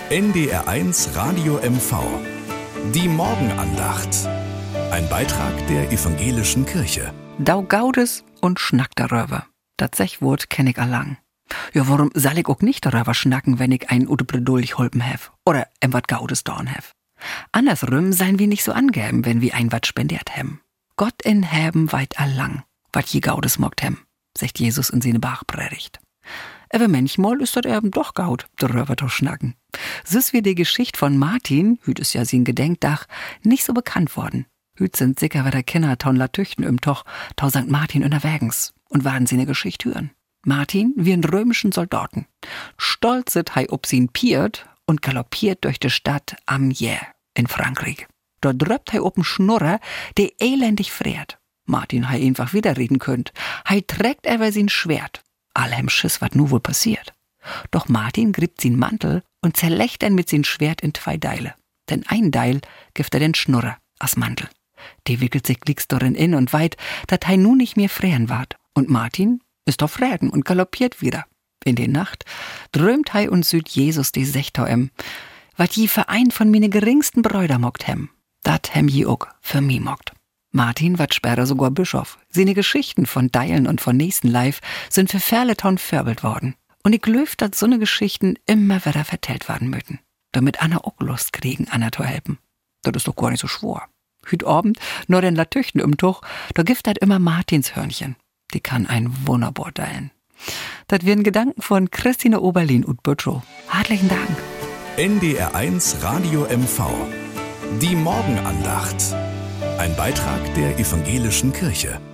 NDR1 Radio MV. Die Morgenandacht. Ein Beitrag der evangelischen Kirche. Dau gaudes und schnackt darüber. Dat Sechwort kenn ich allang. Ja, warum soll ich auch nicht darüber schnacken, wenn ich ein oder beduldig holpen hef? Oder wat gaudes dorn hef? Andersrum seien wir nicht so angeben, wenn wir ein wat spendiert hem. Gott in Häben weit allang, wat je gaudes mogt hem, sagt Jesus in seine Bachpredigt. Aber manchmal ist das eben doch gaut, darüber zu schnacken. So ist wie die Geschichte von Martin, hüt ist ja sein Gedenkdach, nicht so bekannt worden. Hüt sind sicher wieder Kinder taun Latüchten im Toch, tau St. Martin unterwegens und waren seine Geschichte hören. Martin wie ein römischen Soldaten. Stolz sit hei ob sin Piert und galoppiert durch die Stadt Amiens in Frankreich. Dort dröppt hei ob'n Schnurrer, der elendig friert. Martin hei einfach widerreden könnt. Hei trägt aber sin Schwert. Allem Schiss, wat nu wohl passiert. Doch Martin grippt sin Mantel und zerlecht ihn mit sin Schwert in 2 Deile. Denn ein Deil gibt er den Schnurrer as Mantel. Die wickelt sich glicks dorin in und weit, dat hei nu nicht mehr frieren ward. Und Martin ist auf Räden und galoppiert wieder. In der Nacht drömt hei und süd Jesus die Sechtau wat je verein von mine geringsten Bräuder mogt hem. Dat hem je ook für mi mogt. Martin wat später sogar Bischof. Seine Geschichten von Deilen und von Nächstenleif sind für Ferleton förbelt worden. Und ich löf, dat so ne Geschichten immer wieder vertellt werden möten. Damit Anna auch Lust kriegen, Anna zu helfen. Das ist doch gar nicht so schwor. Hüt Abend, nur den Latüchten im Tuch, da gibt dat immer Martins Hörnchen. Die kann ein wunderbar deilen. Das wären Gedanken von Christine Oberlin und Böttchow. Herzlichen Dank. NDR1 Radio MV. Die Morgenandacht. Ein Beitrag der evangelischen Kirche.